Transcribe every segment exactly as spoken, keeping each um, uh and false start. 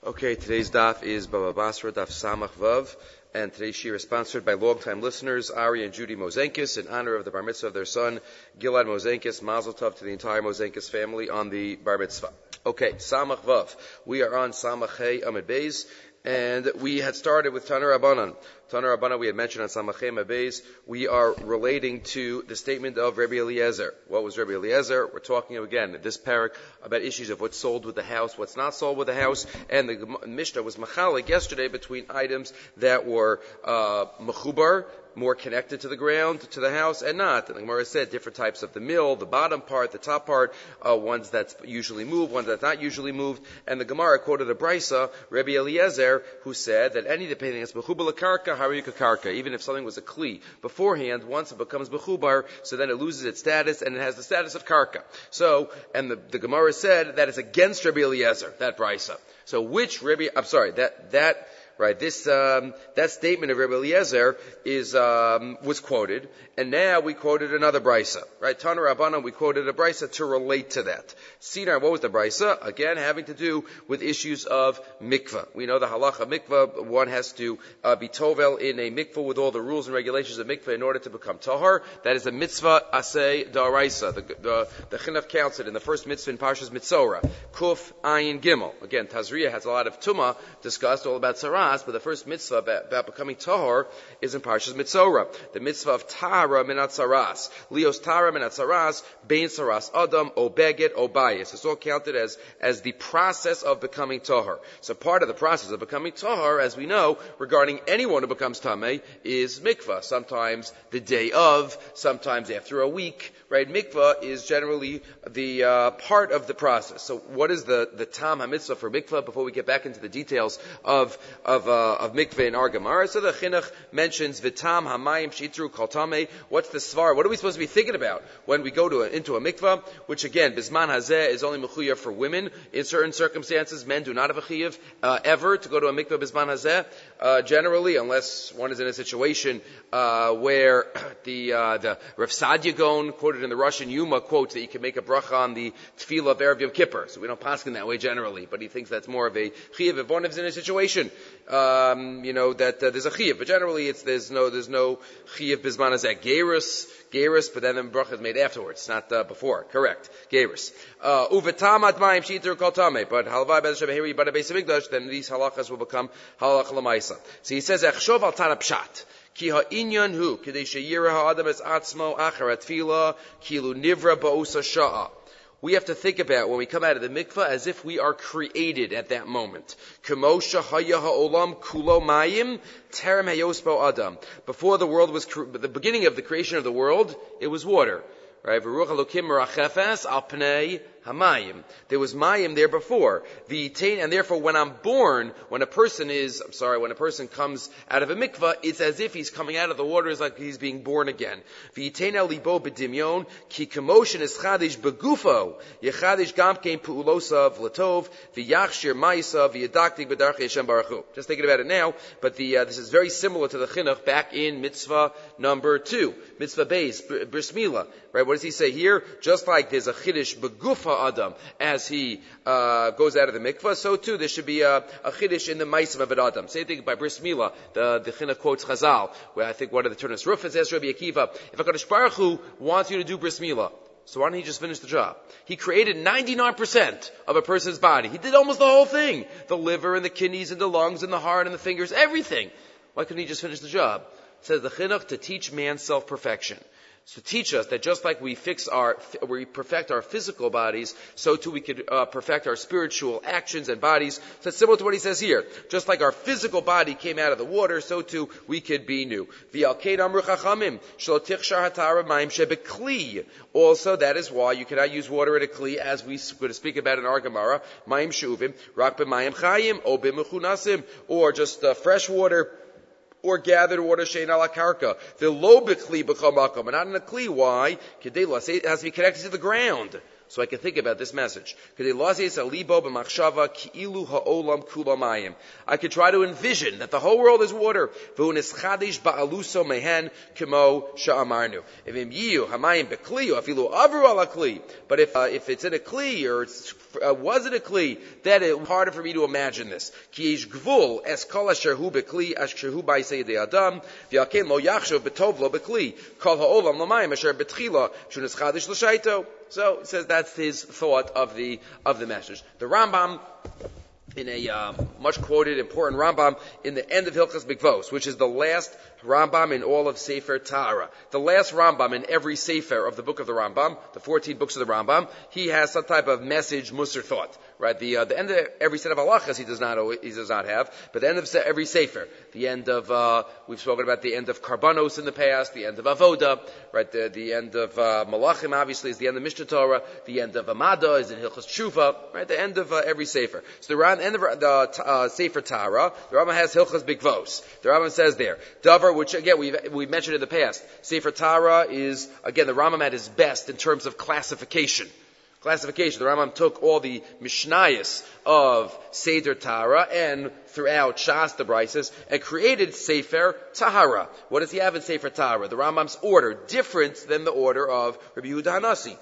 Okay, today's daf is Baba Basra, daf Samach Vav, and today's shir is sponsored by longtime listeners Ari and Judy Mosenkis in honor of the bar mitzvah of their son Gilad Mosenkis. Mazel tov to the entire Mosenkis family on the bar mitzvah. Okay, Samach Vav. We are on Samach Hey Amid Beis, and we had started with Taner Rabbanan. Taner Rabbanan we had mentioned on Samach Hey Amid Beis. We are relating to the statement of Rabbi Eliezer. What was Rabbi Eliezer? We're talking again in this parak about issues of what's sold with the house, what's not sold with the house, and the Mishnah was machalik yesterday between items that were uh, mechubar, more connected to the ground, to the house, and not. And the Gemara said different types of the mill, the bottom part, the top part, uh, ones that's usually moved, ones that's not usually moved. And the Gemara quoted a brisa, Rabbi Eliezer, who said that any depending on mechubar karka, harika karka, even if something was a kli beforehand, once it becomes mechubar, so then it loses its status and it has the status of karka. So, and the, the Gemara said that is against Rabbi Eliezer, that brisa. So which Rabbi, I'm sorry, that, that, Right, this um, that statement of Rabbi Eliezer is um, was quoted, and now we quoted another brisa. Right, Taner Rabbanan, we quoted a brisa to relate to that. Sinar, what was the brisa? Again, having to do with issues of mikvah. We know the halacha mikvah. One has to uh, be tovel in a mikvah with all the rules and regulations of mikvah in order to become tahar. That is a mitzvah aseh daraisa. The the, the chinuch counts it in the first mitzvah in Parshas Mitzorah. Kuf ayin gimel. Again, Tazria has a lot of tumah discussed all about sarah. But the first mitzvah about, about becoming tahor is in Parshas Mitzorah. The mitzvah of tahara minat saras. Leos tahara minat saras, bein saras adam, o beged, o bayis. It's all counted as, as the process of becoming tahor. So part of the process of becoming tahor, as we know, regarding anyone who becomes tameh, is mikvah. Sometimes the day of, sometimes after a week. Right? Mikvah is generally the uh, part of the process. So what is the, the tam ha-mitzvah for mikvah before we get back into the details of, of Of, uh, of mikveh in our Gemara? So the chinuch mentions vitam hamayim shitru kol tameh. What's the svar? What are we supposed to be thinking about when we go to a, into a mikveh? Which again, bisman hazeh is only mechuyev for women in certain circumstances. Men do not have a chiyuv uh, ever to go to a mikveh bisman hazeh. Uh, generally, unless one is in a situation uh, where the uh, the Rav Sadia Gaon quoted in the Russian Yuma quotes that you can make a bracha on the tefillah of Erev Yom Kippur. So we don't paskin that way generally, but he thinks that's more of a chiyuv if one is in a situation. Um, you know, that uh, there's a chiyuv, but generally it's, there's no, there's no chiyuv bisman hazeh. Gerus, gerus, but then the bracha is made afterwards, not uh, before. Correct. Gerus. Uvetam atmayim shitru kol tameh. But halvai bez shebehiri bada beis hamikdash, then these halachas will become halach lamaisa. So he says, echshov al tana pshat. Ki ha'inyan hu, kidei sheyira ha'adam es atzmo achar atfila, kilu nivra ba'usa sha'a. We have to think about when we come out of the mikvah as if we are created at that moment. Kemosha haya ha'olam kulo mayim terem hayospo adam. Before the world was, cre- the beginning of the creation of the world, it was water. Right? V'ruach Elokim merachefes al pnei hamayim. There was mayim there before. V'yitain, and therefore when I'm born, when a person is, I'm sorry, when a person comes out of a mikvah, it's as if he's coming out of the water, it's like he's being born again. V'yitain el libo b'dimyon, ki kemoshin es chadish begufo, yechadish gamkein pu'ulosav latov, v'yachshir ma'isa, v'yadaktik b'darchei Hashem baruch hu. Just thinking about it now, but the, uh, this is very similar to the chinuch back in mitzvah number two. Mitzvah beis, bris milah. Right? What does he say here? Just like there's a chiddush begufa adam as he uh, goes out of the mikvah, so too there should be a, a chiddush in the ma'asim of an adam. Same thing by bris milah. The the chinuch quotes Chazal, where I think one of the Turner's Rufus asks Rabbi Akiva, if HaKadosh Baruch Hu wants you to do bris milah, so why don't he just finish the job? He created ninety-nine percent of a person's body. He did almost the whole thing. The liver and the kidneys and the lungs and the heart and the fingers, everything. Why couldn't he just finish the job? It says the chinuch to teach man self-perfection. So teach us that just like we fix our, we perfect our physical bodies, so too we could uh, perfect our spiritual actions and bodies. So it's similar to what he says here. Just like our physical body came out of the water, so too we could be new. Also, that is why you cannot use water in a kli, as we going to speak about in our Gemara, mayim shuvim, rak b'mayim chayim, o b'mechunasim, or just uh, fresh water, or gathered water shein ala karka. The lo b'kli b'chol makom, and not in a kli. Why? Kedei, it has to be connected to the ground. so I can think about this message. I could try to envision that the whole world is water. But if uh, if it's in a kli or it's uh, was in a kli, then it's harder for me to imagine this. So it says that's his thought of the of the message. The Rambam, in a uh, much quoted, important Rambam, in the end of Hilchas Mikvos, which is the last Rambam in all of Sefer Tahara. The last Rambam in every Sefer of the book of the Rambam, the fourteen books of the Rambam, he has some type of message, musar thought. Right? The uh, the end of every set of halachas he does not he does not have, but the end of every Sefer, the end of uh, we've spoken about the end of Karbanos in the past, the end of Avoda, right? The the end of uh, Malachim obviously is the end of Mishnah Torah, the end of Amada is in Hilchas Tshuva, right? The end of uh, every Sefer. So the end of the uh, Sefer Tahara, the Rambam has Hilchas Mikvos. The Rambam says there, Davar, which again we've we've mentioned in the past, Sefer Tahara is again the Rambam at his best in terms of classification. Classification. The Rambam took all the Mishnayos of Seder Tahara and throughout Shas the Brises and created Sefer Tahara. What does he have in Sefer Tahara? The Rambam's order, different than the order of Rabbi Yehuda Hanasi.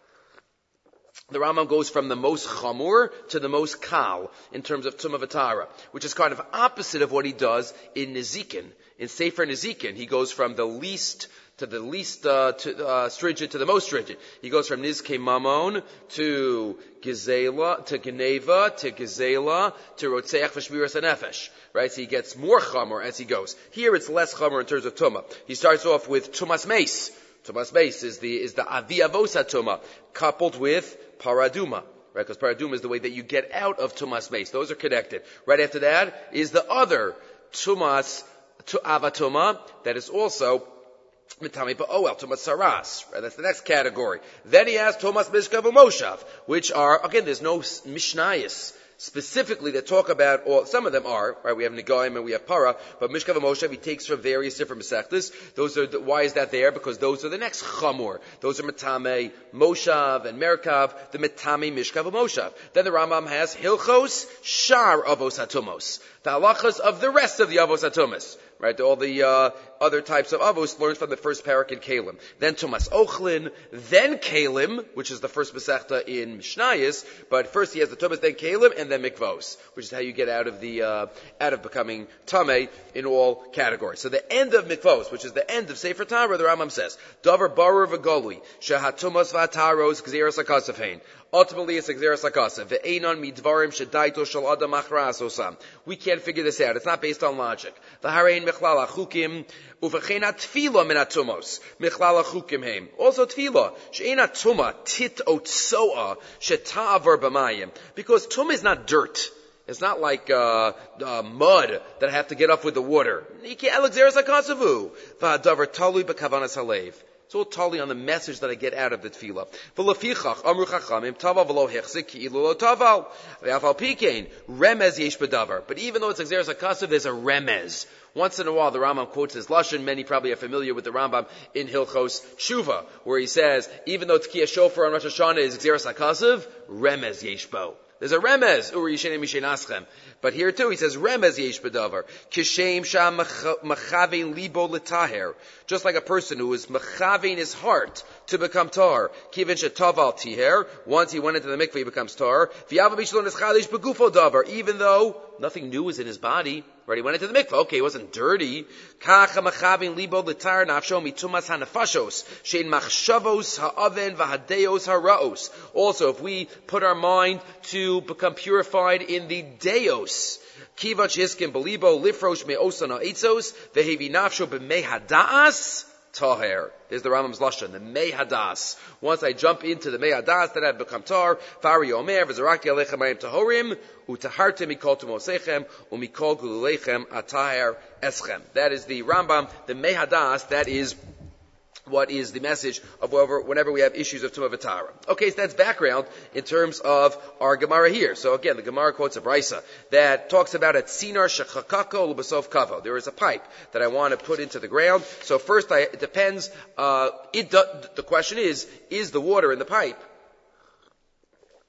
The Rambam goes from the most chamur to the most kal in terms of Tumah V'Tahara, which is kind of opposite of what he does in Nezikin. In Sefer Nezikin, he goes from the least to the least uh, to, uh, stringent to the most stringent. He goes from Nizkei Mamon to Gezela, to Geneva, to Gezela, to Rotzeach V'Shmiras HaNefesh. Right? So he gets more chamur as he goes. Here it's less chamur in terms of Tumah. He starts off with Tumas Meis. Tumas Meis is the, is the Avi Avosa Tumah, coupled with Paraduma. Right? Because Paraduma is the way that you get out of Tumas Meis. Those are connected. Right after that is the other Tumas, Avatuma, that is also Mitami Ba'oel, Tumas Saras. Right? That's the next category. Then he has Tumas Mishkav Moshav, which are, again, there's no Mishnayos specifically that talk about all, some of them are, right, we have Negoim and we have Para, but Mishkav and Moshav he takes from various different Masechtas. Those are, the, why is that there? Because those are the next Chamor. Those are Metame Moshav and Merkav, the Metame Mishkav and Moshav. Then the Rambam has Hilchos Shar Avos Hatumos, the halachas of the rest of the Avos Hatumos. Right, all the uh, other types of avos learned from the first parak in Kalim. Then Tumas Ochlin, then Kalim, which is the first Masechta in Mishnayos. But first he has the Tumas, then Kalim, and then Mikvos, which is how you get out of the uh, out of becoming Tameh in all categories. So the end of Mikvos, which is the end of Sefer Tahara, the Rambam says, Davar Barer V'Golui Shehatumas V'Ataros Gzeras HaKasafein. Ultimately, it's a Gzeras HaKasav. Ve'enon midvarim shedaito shel adam achras osam. We can't figure this out. It's not based on logic. V'harein mechlal hachukim uv'chein tefila min hatumos mechlal hachukim heim. Also tefila she'ein hatuma tit otsoa sheta'avar b'mayim. Because tumah is not dirt. It's not like uh, uh, mud that I have to get up with the water. You can't Gzeras HaKasavu. V'hadavar talui b'kavanas halev. It's all totally on the message that I get out of the tefillah. V'lefichach amru chachamim taval v'lo hechzik ki'ilu lo taval ve'afal pikein remez yesh b'davar. But even though it's Gzeras HaKasav, there's a remez. Once in a while, the Rambam quotes his lashon. Many probably are familiar with the Rambam in Hilchos Tshuva, where he says, even though Tkiyah Shofar on Rosh Hashanah is Gzeras HaKasav, remez yesh bo. There's a remez, uri yishenim mishenaschem. But here too, he says, remez yesh b'davar. Kishem sham mechavein libo l'taher. Just like a person who is mechavein his heart to become tar. Kivin shetaval tiher. Once he went into the mikveh, he becomes tar. V'yava mishlon eschalish begufo davar. Even though nothing new was in his body. Right, he went into the mikveh. Okay, he wasn't dirty. Kacha mechavein libo l'tar nafsho mitumas hanafashos. Shein machshavos ha'aven v'hadeos ha'raos. Also, if we put our mind to become purified in the deos, Kivach hiskim belibo lifrosh me'osana eitzos vehevi nafsho b'mehadas taher. There's the Rambam's lashon, the mehadas. Once I jump into the mehadas, then I become tar. Fari omer v'zaraki alechem ayim tahorim utahartem mikol tumosechem umikol gululechem ataher eschem. That is the Rambam, the mehadas. That is what is the message of whenever, whenever we have issues of Tumah V'Tahara. Okay, so that's background in terms of our Gemara here. So again, the Gemara quotes a brisa that talks about a tzinar shechakako l'basof kavo. There is a pipe that I want to put into the ground. So first, I, it depends. Uh, it do, the question is: is the water in the pipe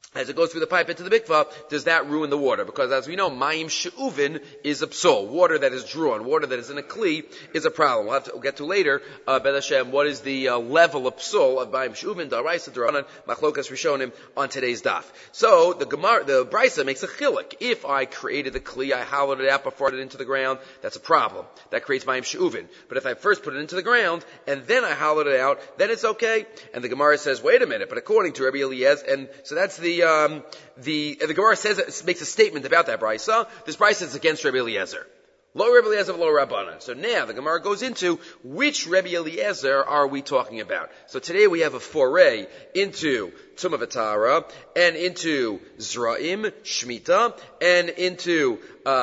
as it goes through the pipe into the mikvah, does that ruin the water? Because as we know, mayim she'uvin is a psul. Water that is drawn, water that is in a kli is a problem. We'll have to we'll get to later, uh, Ben Hashem, what is the uh, level of psul of mayim she'uvin, daraisa, daranan, machlokas rishonim on today's daf. So, the Gemara, the Brisa makes a chilik. If I created the kli, I hollowed it out before I put it into the ground, that's a problem. That creates mayim she'uvin. But if I first put it into the ground, and then I hollowed it out, then it's okay. And the Gemara says, wait a minute, but according to Rabbi Eliezer, and so that's the Um, the the Gemara says makes a statement about that brisa. This brisa is against Rabbi Eliezer. Lo Rabbi Eliezer, lo Rabbanan. So now the Gemara goes into which Rabbi Eliezer are we talking about. So today we have a foray into Tumah V'Tara and into Zra'im, Shemitah, and into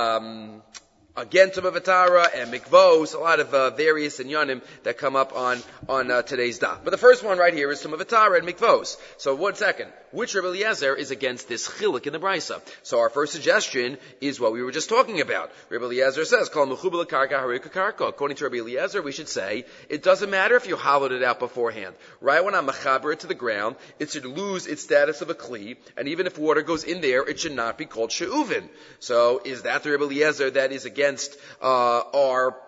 um, again Tumah V'Tara and Mikvos, a lot of uh, various inyanim that come up on on uh, today's daf. But the first one right here is Tumah V'Tara and Mikvos. So one second, which Rabbi Eliezer is against this chilik in the brisa? So our first suggestion is what we were just talking about. Rabbi Eliezer says, "Kol mechubel karka harika karka." According to Rabbi Eliezer, we should say it doesn't matter if you hollowed it out beforehand. Right when I'm mechaber it to the ground, it should lose its status of a kli, and even if water goes in there, it should not be called she'uvin. So is that the Rabbi Eliezer that is against Against uh, our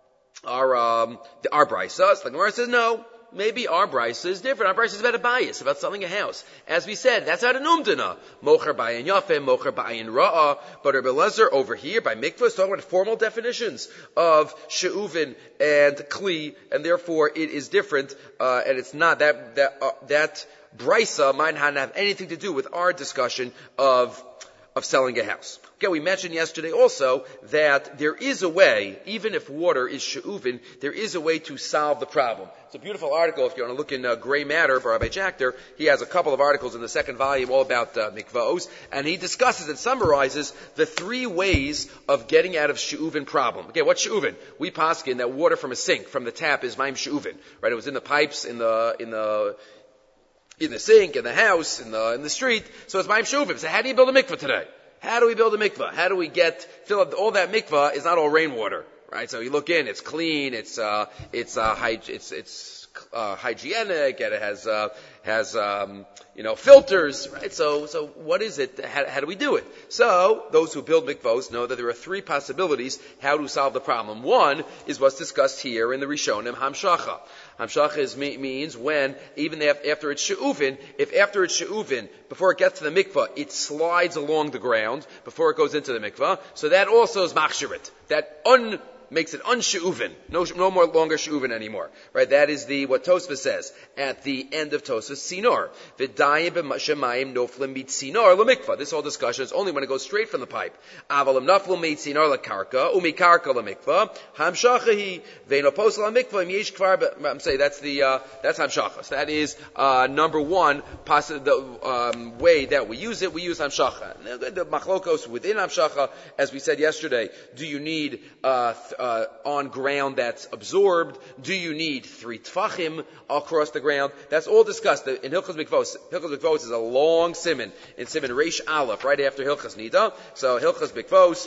our um, our brisa? So the Gemara says no. Maybe our brisa is different. Our brisa is about a bias, about selling a house. As we said, that's out of numdana. Mocher b'ayin yafeh, mocher b'ayin ra'ah. But Rabbi Eliezer over here by mikvah is talking about formal definitions of she'uvin and kli, and therefore it is different. Uh, and it's not that that uh, that brisa might not have anything to do with our discussion of of selling a house. Okay, we mentioned yesterday also that there is a way, even if water is she'uvin, there is a way to solve the problem. It's a beautiful article if you want to look in uh, Gray Matter by Rabbi Jachter. He has a couple of articles in the second volume all about uh, mikvos, and he discusses and summarizes the three ways of getting out of she'uvin problem. Okay, what's she'uvin? We paskin that water from a sink, from the tap, is mayim she'uvin. Right? It was in the pipes, in the in the in the sink, in the house, in the in the street. So it's mayim she'uvin. So how do you build a mikvah today? How do we build a mikvah? How do we get, fill up, all that mikvah is not all rainwater, right? So you look in, it's clean, it's, uh, it's, uh, hy- it's, it's, uh, hygienic, and it has, uh, has, um, you know, filters, right? So, so what is it? How, how do we do it? So, those who build mikvos know that there are three possibilities how to solve the problem. One is what's discussed here in the Rishonim, Hamshacha. Hamshacha is, means when, even after it's she'uvin, if after it's she'uvin, before it gets to the mikvah, it slides along the ground before it goes into the mikvah, so that also is machshirit. That un, makes it unshe'uvin. No, no more longer she'uvin anymore. Right? That is the, what Tosfos says at the end of Tosfos, sinor. V'dayim b'shemayim noflim mit sinor l'mikvah. This whole discussion is only when it goes straight from the pipe. Avalim noflim mit sinor l'karka, umikarka l'mikvah, hamshachahi, ve'nopos l'mikvah, m'yesh kvar, I'm saying that's the, uh, that's hamshacha. So that is, uh, number one, possi- the, um, way that we use it, we use hamshacha. The machlokos within hamshacha, as we said yesterday, do you need, uh, th- Uh, on ground that's absorbed? Do you need three tfachim across the ground? That's all discussed in Hilchos Mikvos. Hilchos Mikvos is a long siman in siman Reish Aleph, right after Hilchos Nida. So Hilchos Mikvos,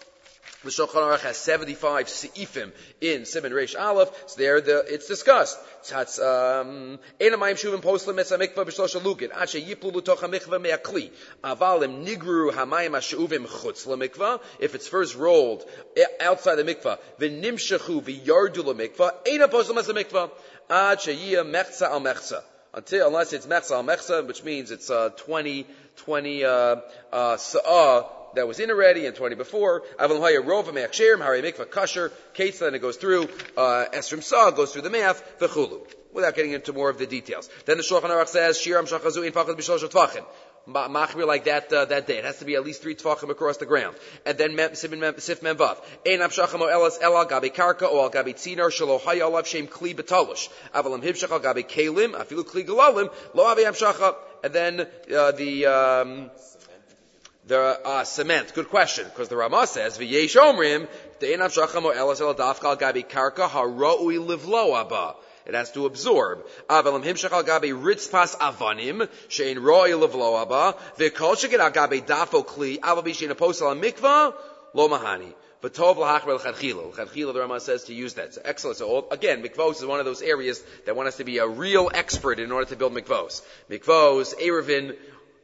the Shulchan Aruch has seventy-five seifim in Siman Reish Aleph. So there, the, it's discussed. It's um, Enamayim shuvim poslim etz hamikvah b'shlosha lukin. Ad sheyiplu l'toch hamikvah me'akli. Avalim nigru hamayim hashuvim chutz l'mikvah. If it's first rolled outside the mikvah, v'nimshachu v'yardu l'mikvah, ena poslim etz hamikvah. Ad sheyiyah mechza al mechza. Until, unless it's mechza al mechza, which means it's uh, twenty, twenty uh, uh, sa'ah, that was in already and twenty before. Aval haya rova me'achsherim harei mikvah kasher. Kates, then it goes through uh, esrim sa goes through the math v'chulu. Without getting into more of the details. Then the Shulchan Aruch says shiram shachazu in fachad b'shlosh tvachim. Machmir like that uh, that day. It has to be at least three tvachim across the ground. And then sif memvav. Ein apshacham o elas ela gabi karka o al gabi tzinar shelo haya olav shem kli betalush. Avalam hibshach al gabi kelim afilu kli galalim lo avi apshacha. And then uh, the um, The uh, cement. Good question, because the Ramah says v'yesh omrim de'enav shacham o elas el dafkal gabi karka haroi livlo abba. It has to absorb. Avalim himshach al gabi ritzpas avanim shein roi livlo abba v'kol sheket al gabi dafo kli avabi shein apostel al mikvah lo mahani. V'tov l'hachmer l'chadchila. L'chadchila, the Ramah says to use that. So excellent. So all, again, mikvos is one of those areas that want us to be a real expert in order to build mikvos. Mikvos, erevin,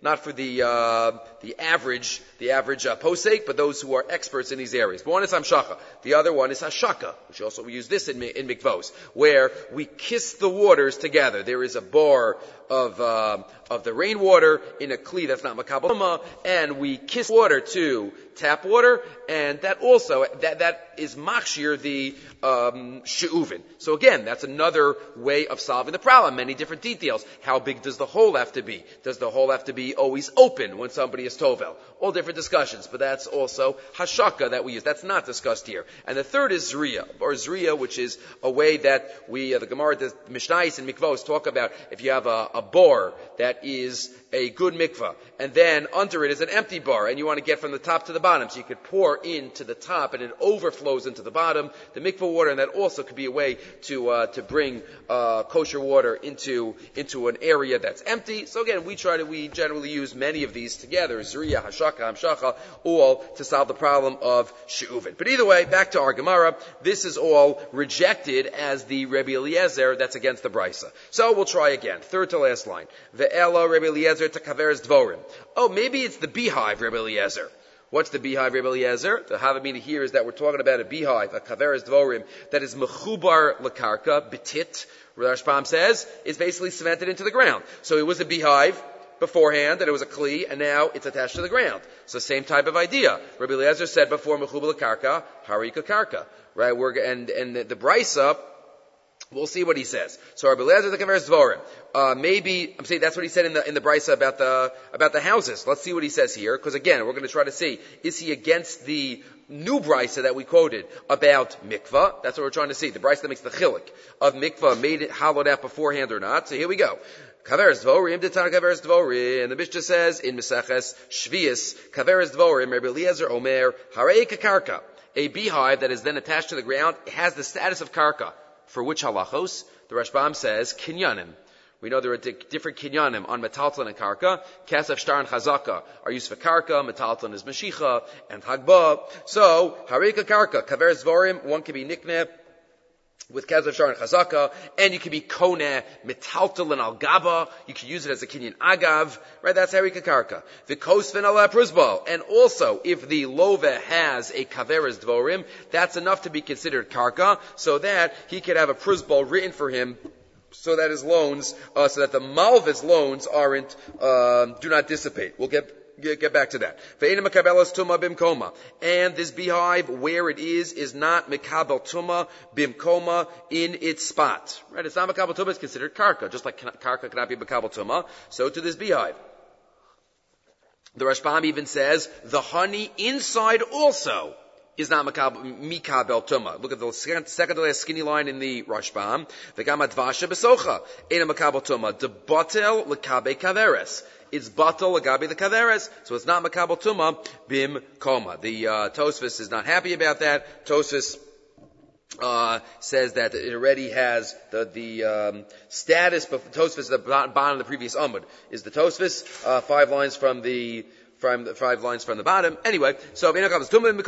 not for the uh, the average the average uh, posek, but those who are experts in these areas. One is hamshacha, the other one is hashaka, which also we use this in in mikvos, where we kiss the waters together. There is a bar of uh, of the rainwater in a kli that's not makabel tuma, and we kiss water to tap water, and that also that that is machshir the um, she'uvin. So again, that's another way of solving the problem. Many different details. How big does the hole have to be? Does the hole have to be always open when somebody is tovel? All different discussions, but that's also hashaka that we use. That's not discussed here. And the third is zriya, or zriya, which is a way that we, uh, the Gemara, the Mishnayos and Mikvos talk about if you have a, a bar that is a good mikvah, and then under it is an empty bar, and you want to get from the top to the bottom, so you could pour into the top, and it overflows into the bottom, the mikvah water, and that also could be a way to uh, to bring uh, kosher water into into an area that's empty. So again, we try to we generally use many of these together, zriya, hashaka, hamshacha, all to solve the problem of she'uvin. But either way, back to our Gemara, this is all rejected as the Rebbe Eliezer that's against the Brisa. So we'll try again, third to last line. Ve'ela Rebbe Eliezer to kaveres dvorim. Oh, maybe it's the beehive, Rebbe Eliezer. What's the beehive, Rebbe Eliezer? The havamina here is that we're talking about a beehive, a kaveres dvorim, that is mechubar lakarka, betit, Rashbam says, is basically cemented into the ground. So it was a beehive beforehand, and it was a kli, and now it's attached to the ground. So same type of idea. Rebbe Eliezer said before mechubar lakarka, harika karka. Right? We're, and, and the, the Brisa, we'll see what he says. So Rabbi Eliezer the Kaveres Dvorim. Uh, maybe, I'm saying that's what he said in the, in the Brisa about the, about the houses. Let's see what he says here, because again, we're going to try to see, is he against the new Brisa that we quoted about mikvah? That's what we're trying to see. The Brisa that makes the chilik of mikvah, made it hollowed out beforehand or not. So here we go. Kaveres Dvorim, Ditana Kaveres Dvorim. And the Mishnah says in Meseches Shvius, Kaveres Dvorim, Rabbi Eliezer Omer, Harei Kakarka. A beehive that is then attached to the ground has the status of karka. For which halachos? The Rashbam says kinyanim. We know there are di- different kinyanim on metalton and karka. Kasef, shtar, and chazaka are used for karka. Metalton is meshicha and hagba. So harika karka, kaveres dvorim. One can be nikne with kasef, shtar, and chazaka, and you can be koneh metalton and algaba. You can use it as a kinyan agav. Right? That's harika karka. The kosven ala prusbal. And also, if the lova has a kaveres dvorim, that's enough to be considered karka, so that he could have a prusbal written for him, so that his loans, uh, so that the malva's loans aren't, um, do not dissipate. We'll get Get, get back to that. And this beehive, where it is, is not mekabel tuma bimkoma in its spot. Right? It's not mekabel tuma, it's considered karka. Just like karka cannot be mekabel tuma, so to this beehive. The Rashbam even says, the honey inside also is not mikabel tuma. Look at the second, second to last skinny line in the Rashbam. V'gam advasha besocha. Eina makabel tuma. Debatel lekabe kaveres. It's batel lagabe the kaveres. So it's not makabel tuma bim koma. The, uh, Tosfos is not happy about that. Tosfos, uh, says that it already has the, the, um, status, but Tosfos, the bottom of the previous Amud, is the Tosfos, uh, five lines from the, From the five lines from the bottom. Anyway, so it's an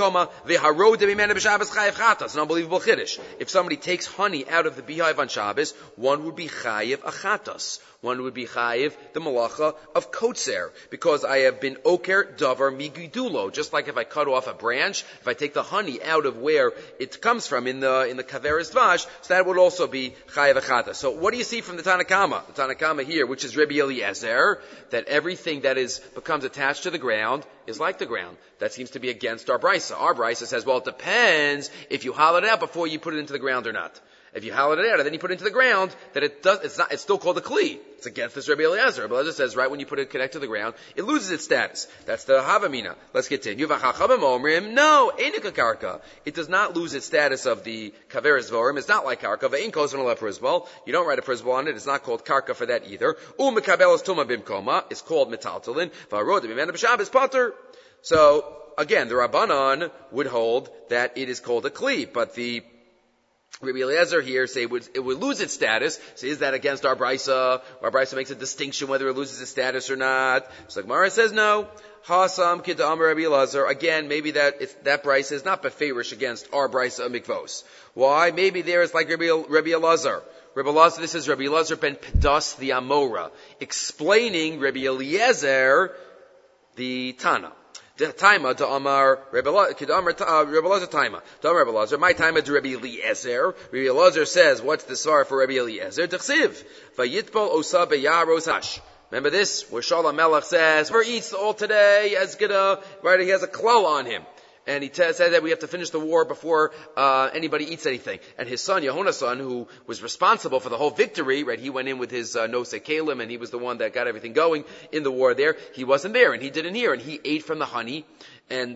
unbelievable chiddush. If somebody takes honey out of the beehive on Shabbos, one would be chayiv a chatas. One would be chayiv the malacha of kotzer, because I have been oker davar migudulo. Just like if I cut off a branch, if I take the honey out of where it comes from in the in the kaveres dvash, so that would also be chayiv a chatas. So what do you see from the Tanakama? The Tanakama here, which is Rebbe Eliezer, that everything that is becomes attached to the ground is like the ground. That seems to be against our Brisa. Our Brisa says, well, it depends if you hollow it out before you put it into the ground or not. If you hollow it out and then you put it into the ground, that it does, it's not, it's still called a kli. It's against this Rebbe Eliezer. Rebbe Eliezer says, right when you put it connect to the ground, it loses its status. That's the havamina. Let's get to it. No, enika karka. It does not lose its status of the kaveres dvorim. It's not like karka. You don't write a prisbal on it. It's not called karka for that either. Umekabelas tuma bimkoma. It's called metaltalin. V'harod b'mena b'shabbos pater. So, again, the Rabbanan would hold that it is called a kli, but the Rabbi Eliezer here say it would, it would lose its status. So is that against our brisa? Our brisa makes a distinction whether it loses its status or not. So Gemara says no. Hasam kita amar Rabbi Eliezer. Again, maybe that it's, that brisa is not beferish against our brisa of mikvos. Why? Maybe there is like Rabbi, Rabbi Eliezer. Rabbi Eliezer, this is Rabbi Eliezer ben Pedas the Amora, explaining Rabbi Eliezer the Tana. The Taima to Amar Rabbi Eliezer Taima. To Amar Rabbi Eliezer, my Taima to Rabbi Eliezer. Rabbi Eliezer says, what's the svar for Rabbi Eliezer? D'chsiv vayitbal osa beyaros hash. Remember this, where Shalom Melech says, "Whoever eats all today is gonna," right? He has a klal on him. And he t- said that we have to finish the war before uh anybody eats anything. And his son, Yehonasan, who was responsible for the whole victory, right? He went in with his uh, Nosei Kalim, and he was the one that got everything going in the war there. He wasn't there, and he didn't hear, and he ate from the honey. And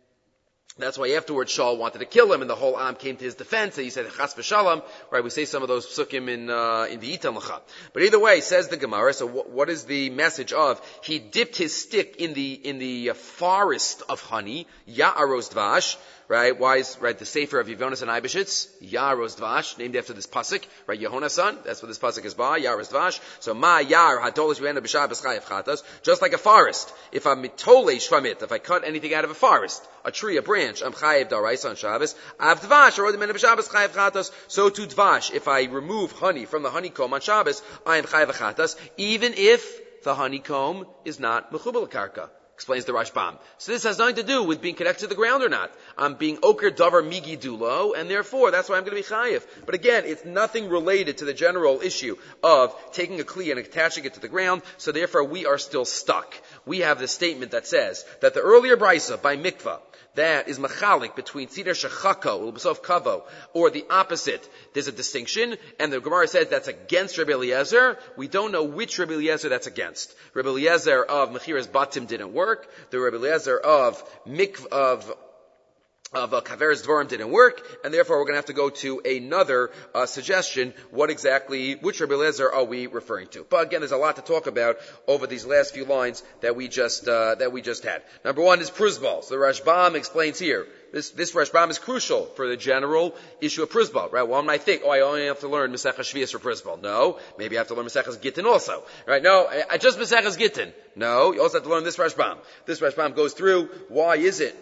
that's why afterwards Shaul wanted to kill him, and the whole Am came to his defense, and he said, Chas v'shalom, right? We say some of those psukim in, uh, in the Yitan L'cha. But either way, says the Gemara, so what, what is the message of, he dipped his stick in the, in the forest of honey, Ya'aros Dvash, right? Why is, right, the Sefer of Yevonis and Eibeshitz, Ya'aros Dvash, named after this pasuk, right? Yehonasan, that's what this pasuk is by, Ya'aros Dvash. So, Ma Ya'ar HaTolish V'ena B'Shabbos Chayav Chatas, just like a forest. If I'm Mitolish from it, if I cut anything out of a forest, a tree, a branch, I'm Chayav Daraisa on Shabbos, Av Dvash, or V'ena B'Shabbos Chayav Chatas, so to Dvash, if I remove honey from the honeycomb on Shabbos, I am Chayav Chatas, even if the honeycomb is not Mechubal Karka. Explains the Rashbam. So this has nothing to do with being connected to the ground or not. I'm being oker davar migi dulo, and therefore that's why I'm going to be chayiv. But again, it's nothing related to the general issue of taking a kli and attaching it to the ground, so therefore we are still stuck. We have the statement that says that the earlier brisa by mikvah, that is machalik between tzidar shechako, ulbasov kavo, or the opposite. There's a distinction, and the Gemara says that's against Rabbi Eliezer. We don't know which Rabbi Eliezer that's against. Rabbi Eliezer of Mechiras Batim didn't work. The Rabbi Eliezer of Mikv, of of uh, Kaveres Dvarim didn't work, and therefore we're going to have to go to another uh, suggestion. What exactly, which Rabbi Eliezer are we referring to? But again, there's a lot to talk about over these last few lines that we just uh, that we just had. Number one is Pruzbal. So the Rashbam explains here. This this Rashbam is crucial for the general issue of Pruzbal, right? One might think, oh, I only have to learn Masechah Shvius for Pruzbal. No, maybe I have to learn Masechah Gittin also, right? No, I, I just Masechah Gittin. No, you also have to learn this Rashbam. This Rashbam goes through why is it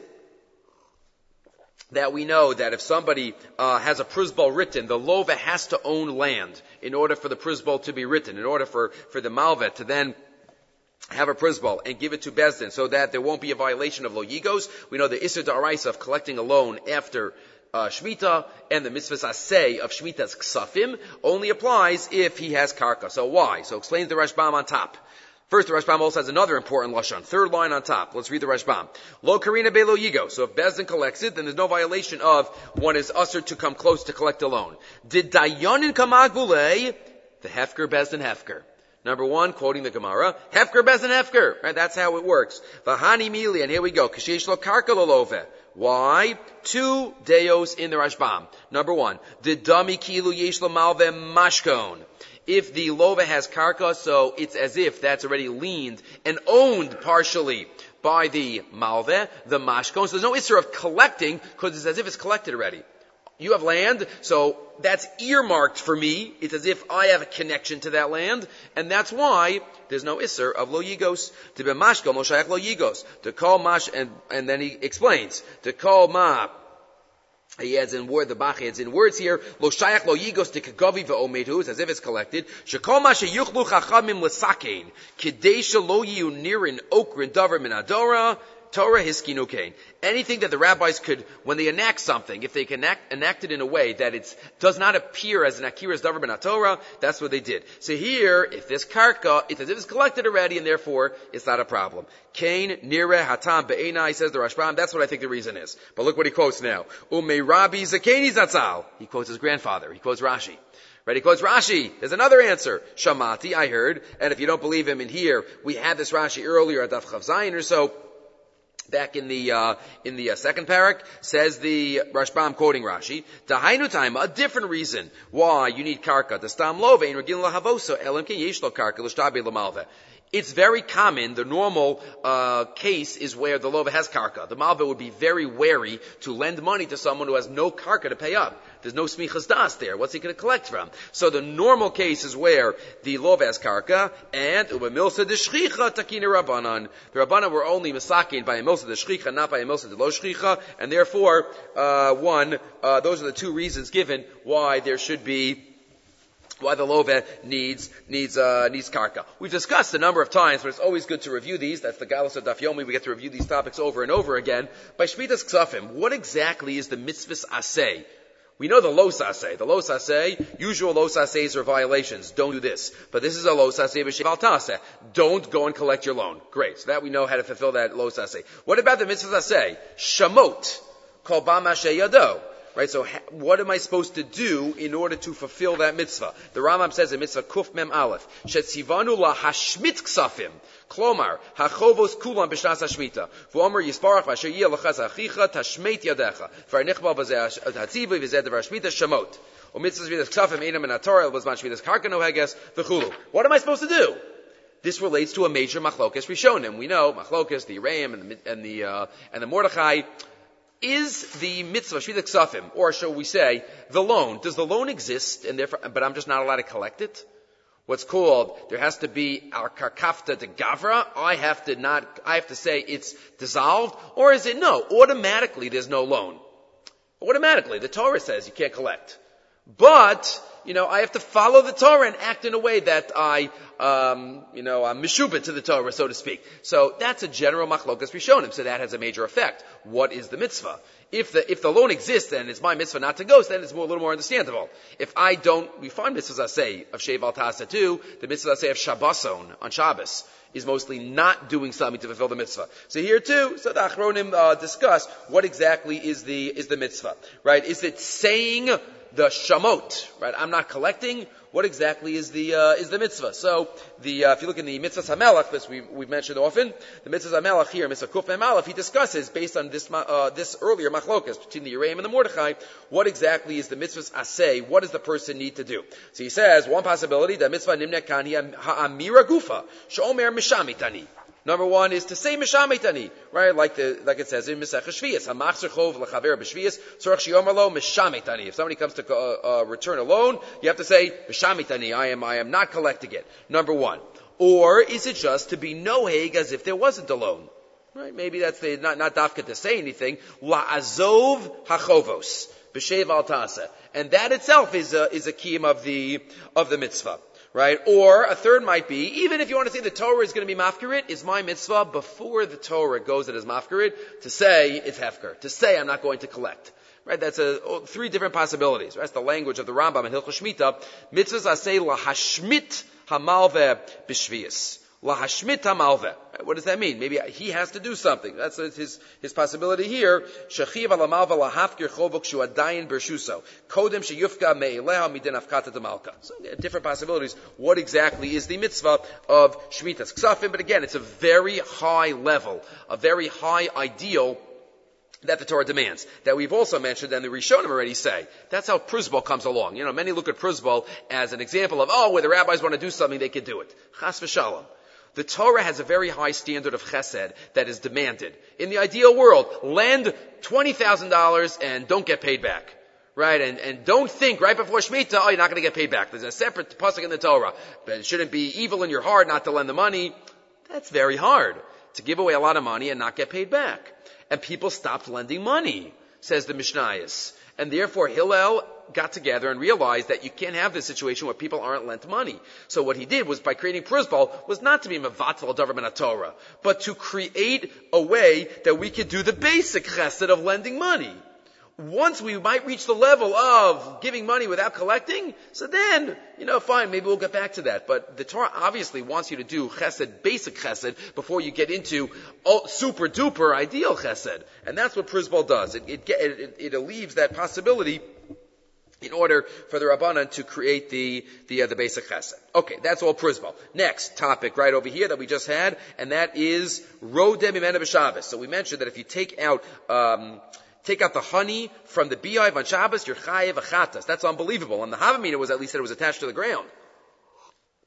that we know that if somebody uh, has a Pruzbal written, the Lova has to own land in order for the Pruzbal to be written, in order for, for the Malvet to then have a Pruzbal and give it to Bezdin so that there won't be a violation of Lo Yigos. We know the Isser Da'araisa of collecting a loan after uh, Shemitah and the Mitzvahs Aseh of Shemitah's Ksafim only applies if he has Karka. So why? So explains the Rashbam on top. First, the Rashbam also has another important lashon. Third line on top. Let's read the Rashbam. Lo karina be'lo yigo. So if Bezdin collects it, then there's no violation of one is usher to come close to collect a loan. Did dayanin kamagvulei? The hefker Bezdin hefker. Number one, quoting the Gemara, hefker Bezdin hefker. Right? That's how it works. Vahani mili, and here we go. Kashesh lo karka lolove. Why? Two deos in the Rashbam. Number one, the dami kilu yesh lo malve mashkon. If the lova has karka, so it's as if that's already leaned and owned partially by the malveh, the mashkon. So there's no issue of collecting because it's as if it's collected already. You have land, so that's earmarked for me. It's as if I have a connection to that land, and that's why there's no isser of lo yigos. To be mashkon, lo shayach lo yigos. To call mash, and, and then he explains, to call ma, he adds in word, the Bach adds in words here, lo shayach lo yigos te kagavi ve'omedu, it's as if it's collected. Shekol ma sheyuchlu chachamim l'sakein, kidei shelo yiu nirin okrin davar min adora, Torah hiskinu kain. Anything that the rabbis could, when they enact something, if they can enact, enact it in a way that it does not appear as an akiras davar min Torah, that's what they did. So here, if this karka, it's as if it's collected already, and therefore it's not a problem. Kain nire hatam be'enai, says the Rashbam. That's what I think the reason is. But look what he quotes now. Umei Rabbi Zakeni Zatzal. He quotes his grandfather. He quotes Rashi. Right, he quotes Rashi. There's another answer. Shamati, I heard. And if you don't believe him in here, we had this Rashi earlier at Daf Chav Zayin or so. Back in the uh, in the uh, second parak, says the Rashbam quoting Rashi, Dahainu time, a different reason why you need karka. The stam love ein regin lahavoso elam ken yesh lo karka l'shtabe l'malve. it's very common, the normal uh, case is where the lova has karka. The malva would be very wary to lend money to someone who has no karka to pay up. There's no smichas das there. What's he going to collect from? So the normal case is where the lova has karka, and ubemilsa de shchicha takina rabbanan. The rabbanan were only misakin by a milsa de shchicha, not by a milsa de lo shchicha, and therefore, uh, one, uh, those are the two reasons given why there should be why the lova needs needs uh, needs karka. We've discussed a number of times, but it's always good to review these. That's the galus of Daf Yomi. We get to review these topics over and over again. By Shmitas Ksafim, what exactly is the mitzvahs aseh? We know the los aseh. The los aseh, usual los asehs are violations. Don't do this. But this is a los aseh b'sheval taseh. Don't go and collect your loan. Great. So that we know how to fulfill that los aseh. What about the mitzvahs aseh? Shamot. Kol ba mashe yado. Right, so ha- what am I supposed to do in order to fulfill that mitzvah? The Rambam says in mitzvah Kuf Mem Aleph, Shetzivanu la hashmit ksafim, klomar, hachovos kulam b'shnas hashmita, v'omer yisparach v'asher yiyah l'chaz achicha, tashmeit yadecha, v'arnichba v'zeh hatziva v'zeh devar hashmita shamot. O mitzvah shmitas ksafim einam in haTorah, l'zman shmitas karka noheges, v'chulu. What am I supposed to do? This relates to a major machlokas rishonim. We know machlokas, the Yereim and the, and the, uh, and the Mordechai. Is the mitzvah shmita ksafim, or shall we say, the loan, does the loan exist, and therefore, but I'm just not allowed to collect it? What's called, there has to be al karkafta de gavra, I have to not, I have to say it's dissolved, or is it no, automatically there's no loan. Automatically, the Torah says you can't collect. But, you know, I have to follow the Torah and act in a way that I, um, you know, I'm meshubah to the Torah, so to speak. So that's a general machlokas rishonim. So that has a major effect. What is the mitzvah? If the if the loan exists, then it's my mitzvah not to go. So then it's more, a little more understandable. If I don't, we find mitzvahs I say of sheval tasa too. The mitzvahs I say of Shabboson on Shabbos is mostly not doing something to fulfill the mitzvah. So here too, so the Achronim uh, discuss what exactly is the is the mitzvah, right? Is it saying the shamot, right? I'm not collecting. What exactly is the uh, is the mitzvah? So the uh, if you look in the mitzvah hamelach, this we we've mentioned often, the mitzvah hamelach here, mitzvah kuf memalach, he discusses based on this uh, this earlier machlokas between the Yereim and the Mordechai, what exactly is the mitzvah's aseh? What does the person need to do? So he says one possibility that mitzvah nimnek kani ha'amira gufa sheomer mishamitani. Number one is to say mishamitani, right? Like the like it says in Masechah Shviyas, hamachzer chov lechaver b'shviyas tzorach shiyomer lo mishamitani. If somebody comes to uh, uh, return a loan, you have to say mishamitani. I am I am not collecting it. Number one, or is it just to be noheg as if there wasn't a loan? Right? Maybe that's the not not dafka to say anything. La azov hachovos b'shev al tasa, and that itself is a is a kiyum of the of the mitzvah. Right? Or a third might be, even if you want to say the Torah is going to be mafkarit, is my mitzvah before the Torah goes it as mafkarit to say it's hefker, to say I'm not going to collect. Right? That's a, oh, three different possibilities. Right? That's the language of the Rambam in Hilchos Shmita. Mitzvahs aseh lahashmit hamalveh b'shviyas. Lahashmit hamalveh. What does that mean? Maybe he has to do something. That's his his possibility here. Shechiv ala malva lahafkir chovok shu adayin bershuso. Kodem sheyufka me'eleha midin afkata demalka. So different possibilities. What exactly is the mitzvah of shmitas ksafim? But again, it's a very high level, a very high ideal that the Torah demands, that we've also mentioned and the Rishonim already say. That's how Pruzbal comes along. You know, many look at Pruzbal as an example of, oh, where the rabbis want to do something, they can do it. Chas v'shalom. The Torah has a very high standard of chesed that is demanded. In the ideal world, lend twenty thousand dollars and don't get paid back. Right? And, and don't think right before Shemitah, oh, you're not going to get paid back. There's a separate pasuk in the Torah. But it shouldn't be evil in your heart not to lend the money. That's very hard. To give away a lot of money and not get paid back. And people stopped lending money, says the Mishnayos. And therefore Hillel got together and realized that you can't have this situation where people aren't lent money. So what he did was, by creating Pruzbal, was not to be mevatel davar min haTorah, but to create a way that we could do the basic chesed of lending money. Once we might reach the level of giving money without collecting, so then, you know, fine, maybe we'll get back to that. But the Torah obviously wants you to do chesed, basic chesed, before you get into oh, super duper ideal chesed. And that's what Pruzbal does. It, it, it, it relieves that possibility in order for the Rabbanan to create the the, uh, the basic chesed. Okay, that's all Pruzbal. Next topic right over here that we just had, and that is Rodeh Mimena B'Shabbos. So we mentioned that if you take out um Take out the honey from the beehive on Shabbos, you're chayev achatas. That's unbelievable. And the Havamina was at least said it was attached to the ground.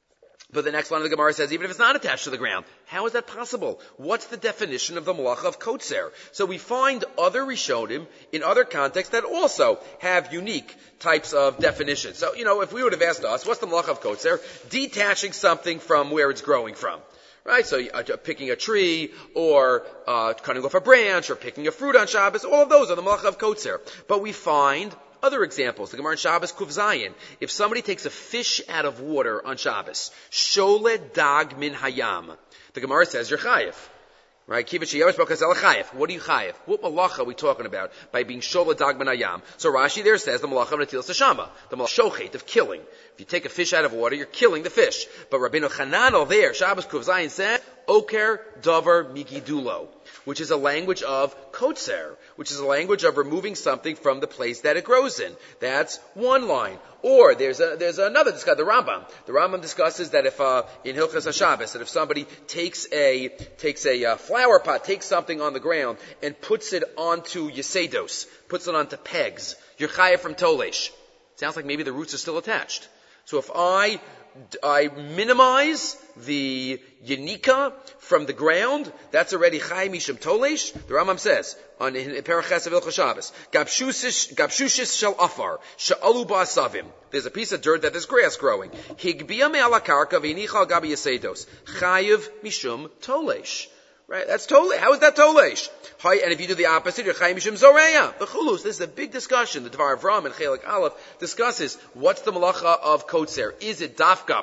But the next line of the Gemara says, even if it's not attached to the ground, how is that possible? What's the definition of the malacha of kotzer? So we find other Rishonim in other contexts that also have unique types of definitions. So, you know, if we would have asked us, what's the malacha of kotzer? Detaching something from where it's growing from. Right? So uh, picking a tree, or uh, cutting off a branch, or picking a fruit on Shabbos, all of those are the malacha of kotzer. But we find other examples. The Gemara in Shabbos Kuf Zayin. If somebody takes a fish out of water on Shabbos, shole dag min hayam, the Gemara says you're chayiv. Right? Kivat sheyesh b'kazel chayiv. What are you chayiv? What malacha are we talking about by being shole dag min hayam? So Rashi there says the malacha of netilas hashama, the malacha shochet of killing. If you take a fish out of water, you're killing the fish. But Rabbeinu Chananel there, Shabbos Kuf Zayin said, oker davar migidulo, which is a language of kotzer, which is a language of removing something from the place that it grows in. That's one line. Or there's a, there's another discussion, the Rambam. The Rambam discusses that if, uh, in Hilchas HaShabbos, that if somebody takes a, takes a uh, flower pot, takes something on the ground, and puts it onto yesedos, puts it onto pegs, you're chayav from tolesh. Sounds like maybe the roots are still attached. So if I, I minimize the yenika from the ground, that's already Chai Mishum Tolesh. The Rambam says, on in Paraches of Ilchos Shabbos, Gabshushis shel afar, she'alu ba'asavim. There's a piece of dirt that there's grass growing. Higbia me'ala karka v'inicha gabi yasedos. Chayiv Mishum Tolesh. Right? That's Tolesh. How is that Tolesh? And if you do the opposite, you're Chayiv Mishum Zoreya. B'chulus, this is a big discussion. The Dvar Avram and Chelik Aleph discusses what's the malacha of kotzer. Is it dafka?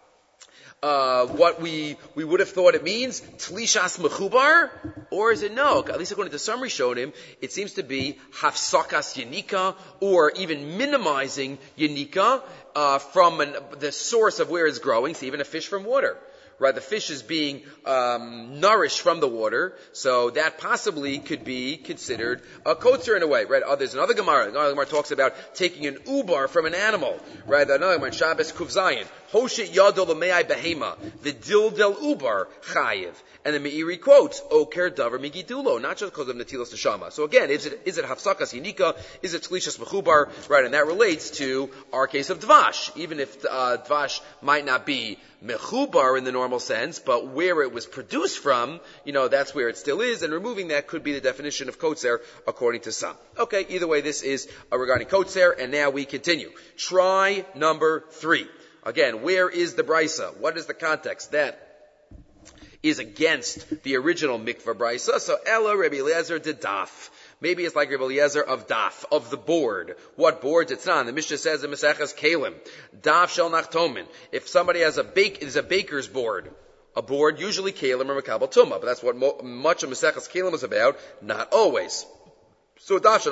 Uh, what we, we would have thought it means, Tlishas Mechubar, or is it no? At least according to some Rishonim, it seems to be Hafsakas Yenika, or even minimizing Yenika, uh, from an, the source of where it's growing, so even a fish from water. Right, the fish is being um, nourished from the water, so that possibly could be considered a kotzer in a way. Right? Oh, there's another Gemara. Another Gemara talks about taking an ubar from an animal. Right? Another Gemara, Shabbos Kuf Zayin. Hoshit yadol l'me'ai behema v'dil del ubar chayiv. And the Meiri quotes Oker davar migidulo, not just because of netilas neshama. So again, is it is it hafsakas yinika? Is it tlishas mechubar? Right, and that relates to our case of dvash. Even if uh, dvash might not be mechubar in the normal sense, but where it was produced from, you know, that's where it still is, and removing that could be the definition of kotzer according to some. Okay, either way, this is uh, regarding kotzer, and now we continue. Try number three. Again, where is the brisa? What is the context that is against the original mikvah brisa? So Ella Rabbi Eliezer did daf. Maybe it's like Rabbi Eliezer of daf, of the board. What boards? It's not. The Mishnah says in Maseches Kalim, daf shel nachtomin. If somebody has a bake, is a baker's board, a board, usually Kalim or Makabal Tumah, but that's what mo- much of Maseches Kalim is about, not always. So let's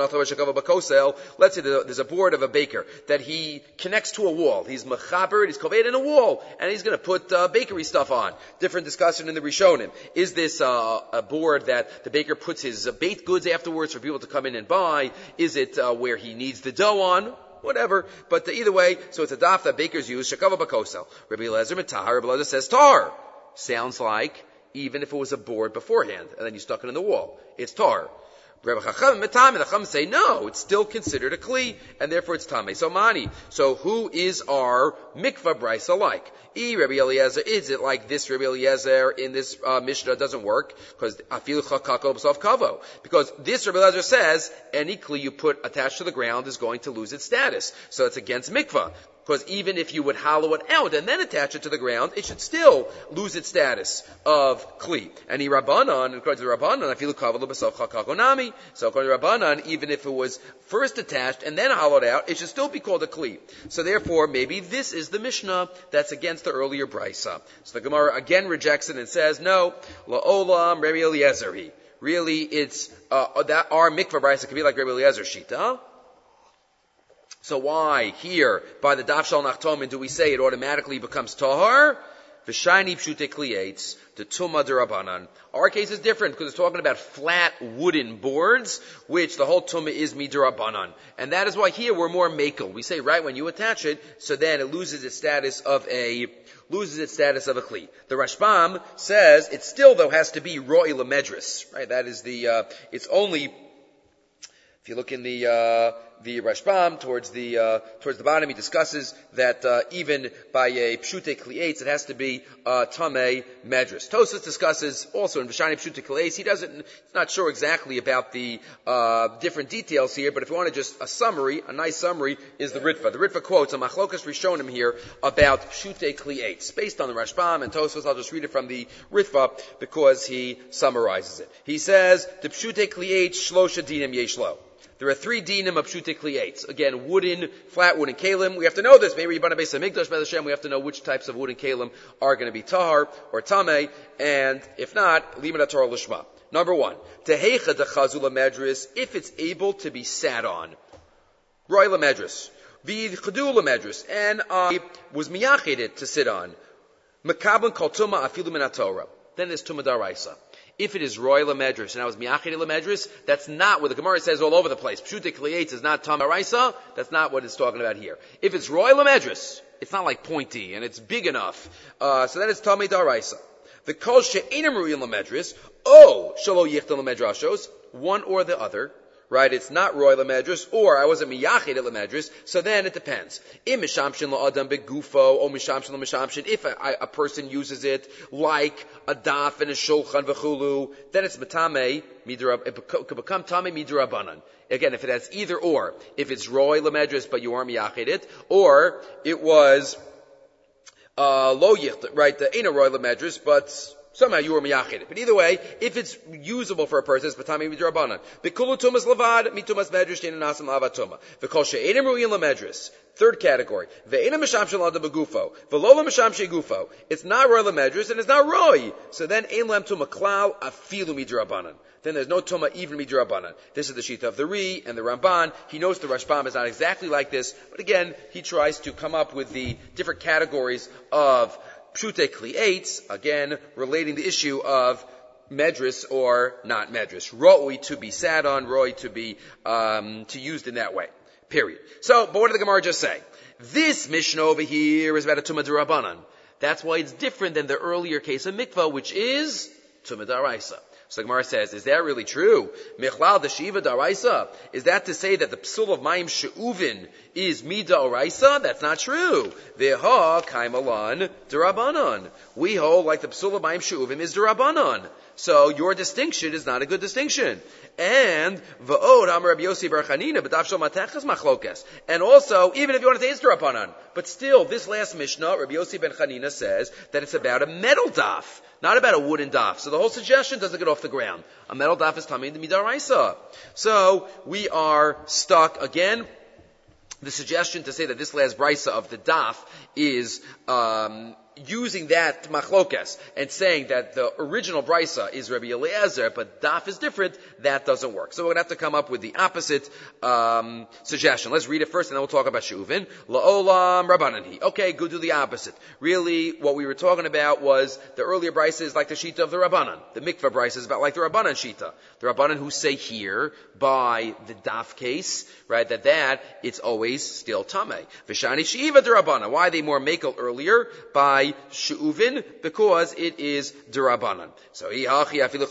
say there's a board of a baker that he connects to a wall. He's mechaber, he's koved in a wall, and he's going to put uh, bakery stuff on. Different discussion in the Rishonim. Is this uh, a board that the baker puts his uh, baked goods afterwards for people to come in and buy? Is it uh, where he needs the dough on? Whatever. But uh, either way, so it's a daf that bakers use. Shekava bakosel. Rabbi Eliezer mitahar. Rabbi Eliezer says tar. Sounds like even if it was a board beforehand and then you stuck it in the wall, it's tar. Rabbi Chacham Metam, and the Chacham say no, it's still considered a kli, and therefore it's tamei. So mani. So who is our mikvah brisa like? E Rabbi Eliezer, is it like this Rabbi Eliezer in this uh, Mishnah doesn't work because afilu chakakol b'sof kavo, because this Rabbi Eliezer says any kli you put attached to the ground is going to lose its status, so it's against mikvah. Because even if you would hollow it out and then attach it to the ground, it should still lose its status of kli. And he Rabbanan, according to the Rabbanan, afilu kavelu b'sof chakakonami. So according to Rabbanan, even if it was first attached and then hollowed out, it should still be called a kli. So therefore, maybe this is the Mishnah that's against the earlier brisa. So the Gemara again rejects it and says, no, la'olam Rabbi Eliezer he. Really, it's uh, that our mikvah brisa could be like Rabbi Eliezer shita. So why here, by the daf shel nachtomin, do we say it automatically becomes tahar? V'shayni pshute kliyates, the tumah derabanan. Our case is different because it's talking about flat wooden boards, which the whole tumah is midirabanan. And that is why here we're more makel. We say right when you attach it, so then it loses its status of a, loses its status of a kli. The Rashbam says it still though has to be ro'i lemedris, right? That is the, uh, it's only If you look in the uh, the Rashbam towards the uh, towards the bottom, he discusses that uh, even by a pshute klietz, it has to be uh, tamei medris. Tosas discusses also in Vashani pshute klietz. He doesn't, he's not sure exactly about the uh, different details here, but if you want to just a summary, a nice summary is the Ritva. The Ritva quotes a machlokas rishonim here about pshute klietz, based on the Rashbam and Tosas. I'll just read it from the Ritva because he summarizes it. He says the pshute klietz shlosha dinim yeshlo. There are three dinim of pshute klietz. Again, wooden, flat wooden kalim. We have to know this. Maybe Yibana Beis HaMikdash, Be'ez Hashem, we have to know which types of wooden kalim are going to be tahar or tameh, and if not, limud Torah lishma. Number one, teheicha dechazula medris, if it's able to be sat on. Roy la medris. V'chadu la medris, and I was miyacheded to sit on. Mekablan kol tuma afilu min Torah. Then there's tuma daraisa. If it is roy lamedris, and I was miyachid lamedris, that's not what the Gemara says all over the place. Pshute klietz is not tam araisa. That's not what it's talking about here. If it's roy lamedris, it's not like pointy and it's big enough. Uh, so then it's tamei daraisa. The kol she'enim ru'in lamedris, oh shalo yichtan lamedrashos, one or the other. Right, it's not roy lamedris, or I wasn't miyachid at lamedris, so then it depends. Im mishamshin la'adam begufo, or mishamshin la'mishamshin, if a, a person uses it like a daf and a shulchan v'chulu, then it's matame midrab, it could become tame midrabanan. Again, if it has either or, if it's roy lamedris but you aren't miyachid it, or it was uh, lo yicht, right, the ain't a roy lamedris, but somehow you were miyachid. But either way, if it's usable for a person, it's patami midrabanan. B'kulu tumas levad, mitumas medrish, she'ein nasam lavat tuma. V'kol she'enim ru'in lamedris. Third category. Ve'enim mishamshin l'adam begufo. V'lo mishamshin gufo. It's not roy lamedris, and it's not roy. So then, ein lam tuma klal afilu midrabanan. Then there's no tuma even midrabanan. This is the shita of the Ri and the Ramban. He knows the Rashbam is not exactly like this, but again, he tries to come up with the different categories of pshute klietz, again, relating the issue of medris or not medris. Ro'oi to be sat on, ro'oi to be, um, to used in that way. Period. So, but what did the Gemara just say? This Mishnah over here is about a tumah d'Rabbanan. That's why it's different than the earlier case of mikvah, which is tumah d'Araisa. So the Gemara says, is that really true? Michlal d'Shiva d'Araisa? Is that to say that the psul of Mayim She'uvin is Mida Oraisa? That's not true. Veha Kaimalan d'Rabbanan. We hold like the psul of Mayim She'uvin is d'Rabbanan. So your distinction is not a good distinction. And va'od Amar Rabbi Yossi bar Chanina b'daf shel matechas machlokes. And also, even if you want to say it's d'Rabbanan, but still, this last Mishnah, Rabbi Yossi ben Chanina says that it's about a metal daf, not about a wooden daf. So the whole suggestion doesn't get off the ground. A metal daf is tamid midaraisa. So we are stuck again. The suggestion to say that this last brisa of the daf is um, using that machlokes and saying that the original brisa is Rabbi Eliezer, but daf is different, that doesn't work. So we're going to have to come up with the opposite um, suggestion. Let's read it first, and then we'll talk about She'uvin. La'olam rabbananhi. Okay, go do the opposite. Really, what we were talking about was the earlier brisa is like the shita of the Rabbanan. The mikvah brisa is about like the Rabbanan shita. The Rabbanan who say here, by the daf case, right, that that, it's always still tameh. V'shani she'iva d'Rabbanan. Why are they more makel earlier? By She'uvin, because it is d'Rabbanan. So, I, according